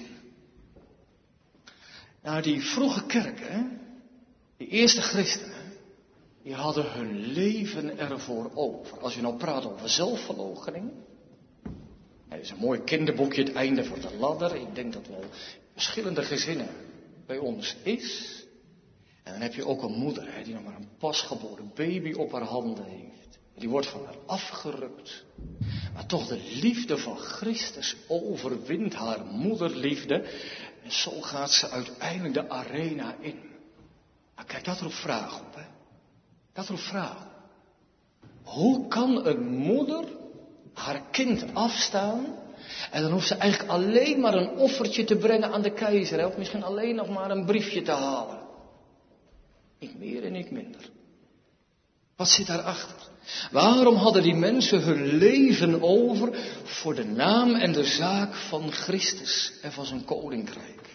Nou, die vroege kerken, die eerste christenen, die hadden hun leven ervoor over. Als je nou praat over zelfverloochening. Er is een mooi kinderboekje, Het einde van de ladder. Ik denk dat wel verschillende gezinnen bij ons is. En dan heb je ook een moeder, die nog maar een pasgeboren baby op haar handen heeft. Die wordt van haar afgerukt. Maar toch de liefde van Christus overwint haar moederliefde. En zo gaat ze uiteindelijk de arena in. Maar kijk, dat roept vraag op, Dat roept vraag op. Hoe kan een moeder haar kind afstaan en dan hoeft ze eigenlijk alleen maar een offertje te brengen aan de keizer. Of misschien alleen nog maar een briefje te halen. Niet meer en niet minder. Wat zit daarachter? Waarom hadden die mensen hun leven over voor de naam en de zaak van Christus en van zijn koninkrijk?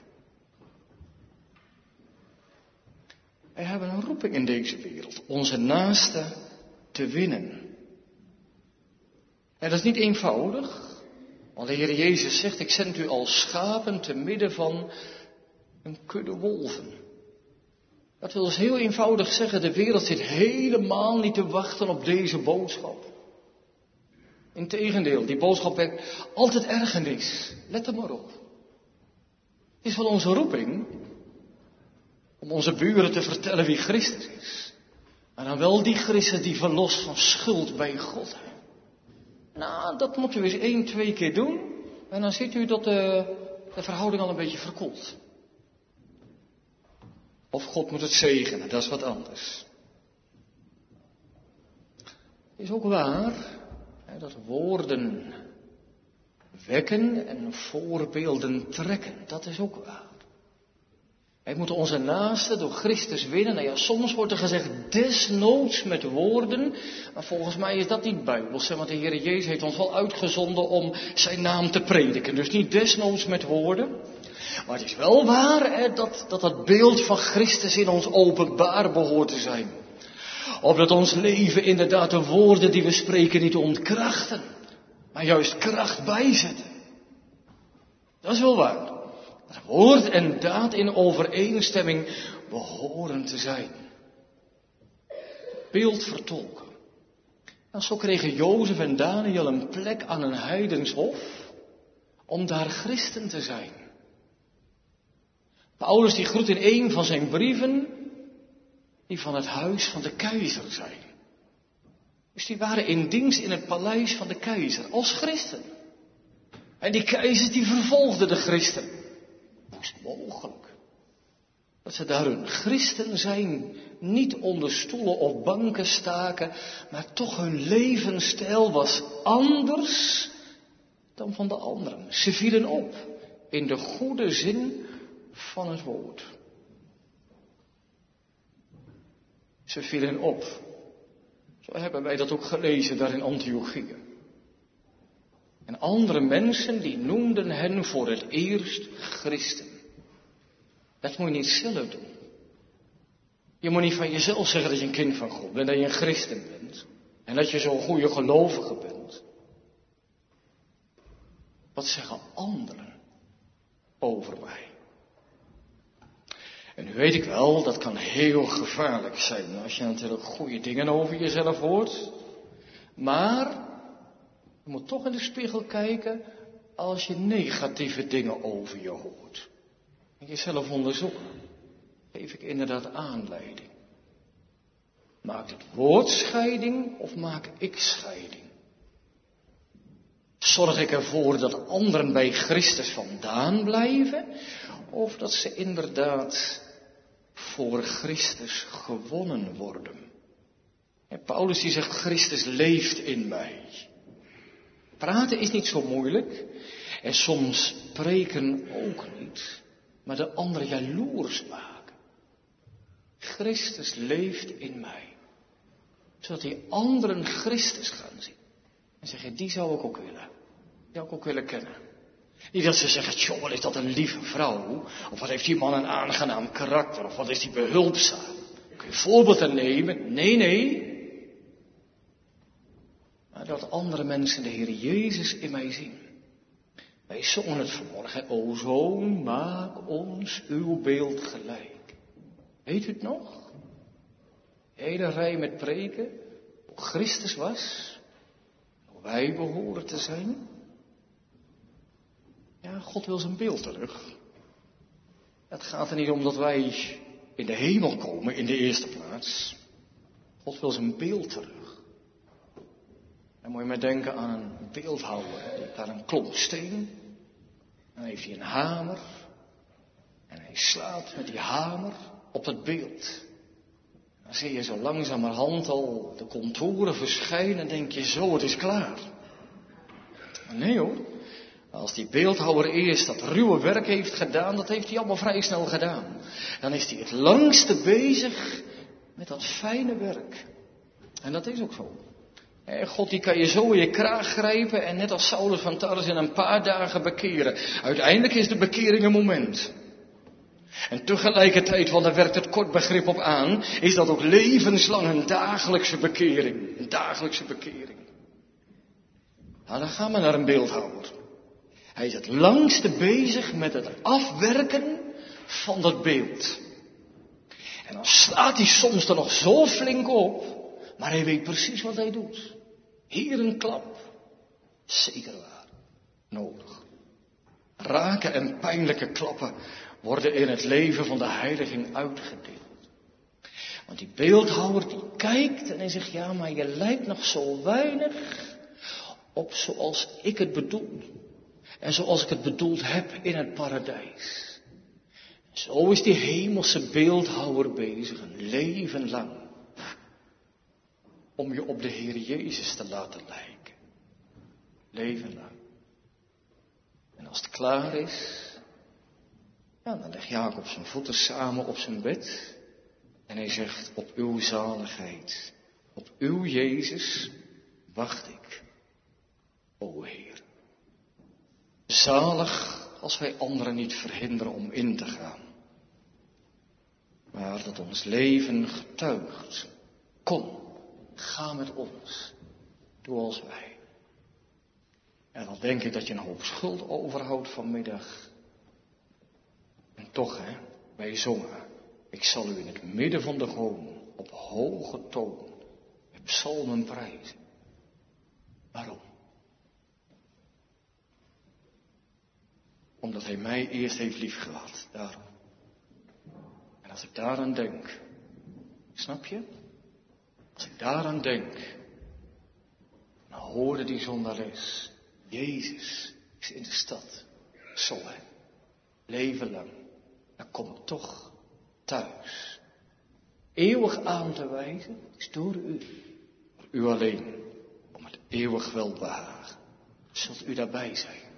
Wij hebben een roeping in deze wereld, onze naaste te winnen. En dat is niet eenvoudig, want de Heer Jezus zegt, ik zend u als schapen te midden van een kudde wolven. Dat wil dus heel eenvoudig zeggen, de wereld zit helemaal niet te wachten op deze boodschap. Integendeel, die boodschap wekt altijd ergernis. Let er maar op. Het is wel onze roeping om onze buren te vertellen wie Christus is. Maar dan wel die Christus die verlost van schuld bij God. Nou, dat moet u eens 1, 2 keer doen. En dan ziet u dat de verhouding al een beetje verkoelt. Of God moet het zegenen, dat is wat anders. Het is ook waar dat woorden wekken en voorbeelden trekken. Dat is ook waar. Wij moeten onze naasten door Christus winnen. Nou ja, soms wordt er gezegd desnoods met woorden. Maar volgens mij is dat niet bijbels. Want de Heer Jezus heeft ons wel uitgezonden om zijn naam te prediken. Dus niet desnoods met woorden. Maar het is wel waar dat beeld van Christus in ons openbaar behoort te zijn. Opdat ons leven inderdaad de woorden die we spreken niet ontkrachten. Maar juist kracht bijzetten. Dat is wel waar. Dat woord en daad in overeenstemming behoren te zijn. Beeld vertolken. En zo kregen Jozef en Daniel een plek aan een heidenshof om daar christen te zijn. Paulus die groet in een van zijn brieven die van het huis van de keizer zijn. Dus die waren in dienst in het paleis van de keizer als christen. En die keizers die vervolgden de christen. Hoe is het mogelijk dat ze daar hun christen zijn, niet onder stoelen of banken staken, maar toch hun levensstijl was anders dan van de anderen. Ze vielen op in de goede zin van het woord. Ze vielen op. Zo hebben wij dat ook gelezen daar in Antiochië. En andere mensen die noemden hen voor het eerst christen. Dat moet je niet zelf doen. Je moet niet van jezelf zeggen dat je een kind van God bent, dat je een christen bent. En dat je zo'n goede gelovige bent. Wat zeggen anderen over mij? En nu weet ik wel, dat kan heel gevaarlijk zijn als je natuurlijk goede dingen over jezelf hoort. Maar je moet toch in de spiegel kijken als je negatieve dingen over je hoort. En jezelf onderzoeken. Geef ik inderdaad aanleiding? Maakt het woord scheiding of maak ik scheiding? Zorg ik ervoor dat anderen bij Christus vandaan blijven? Of dat ze inderdaad voor Christus gewonnen worden? En Paulus die zegt, Christus leeft in mij. Praten is niet zo moeilijk. En soms spreken ook niet. Maar de anderen jaloers maken. Christus leeft in mij. Zodat die anderen Christus gaan zien. En zeggen, die zou ik ook willen. Die zou ik ook willen kennen. Niet dat ze zeggen, joh, wat is dat een lieve vrouw. Of wat heeft die man een aangenaam karakter. Of wat is die behulpzaam. Kun je voorbeelden nemen? Nee. Maar dat andere mensen de Heer Jezus in mij zien. Wij zongen het vanmorgen. O Zoon, maak ons uw beeld gelijk. Weet u het nog? De hele rij met preken. Hoe Christus was. Hoe wij behoren te zijn. Ja, God wil zijn beeld terug. Het gaat er niet om dat wij in de hemel komen in de eerste plaats. God wil zijn beeld terug. Dan moet je maar denken aan een beeldhouwer. Die heeft daar een klomp steen. Dan heeft hij een hamer. En hij slaat met die hamer op het beeld. Dan zie je zo langzamerhand al de contouren verschijnen. En denk je zo, het is klaar. Maar nee hoor. Als die beeldhouwer eerst dat ruwe werk heeft gedaan, dat heeft hij allemaal vrij snel gedaan. Dan is hij het langste bezig met dat fijne werk. En dat is ook zo. God die kan je zo in je kraag grijpen en net als Saulus van Tarsus in een paar dagen bekeren. Uiteindelijk is de bekering een moment. En tegelijkertijd, want daar werkt het kort begrip op aan, is dat ook levenslang een dagelijkse bekering. Een dagelijkse bekering. Nou, dan gaan we naar een beeldhouwer. Hij is het langste bezig met het afwerken van dat beeld. En dan slaat hij soms er nog zo flink op, maar hij weet precies wat hij doet. Hier een klap, zeker waar, nodig. Rake en pijnlijke klappen worden in het leven van de heiliging uitgedeeld. Want die beeldhouwer die kijkt en hij zegt, ja, maar je lijkt nog zo weinig op zoals ik het bedoel. En zoals ik het bedoeld heb in het paradijs. Zo is die hemelse beeldhouwer bezig, een leven lang. Om je op de Heer Jezus te laten lijken. Leven lang. En als het klaar is, ja, dan legt Jacob zijn voeten samen op zijn bed. En hij zegt, op uw zaligheid, op uw Jezus, wacht ik, o Heer. Zalig als wij anderen niet verhinderen om in te gaan. Maar dat ons leven getuigt. Kom, ga met ons. Doe als wij. En dan denk ik dat je een hoop schuld overhoudt vanmiddag. En toch, wij zongen. Ik zal u in het midden van de goon op hoge toon met psalmen prijzen. Waarom? Omdat hij mij eerst heeft liefgehad, daarom. En als ik daaraan denk, snap je? Als ik daaraan denk, dan hoorde die zondares, Jezus is in de stad, zo hè, leven lang, dan kom ik toch thuis. Eeuwig aan te wijzen, is door u, voor u alleen, om het eeuwig welbehagen. Zult u daarbij zijn?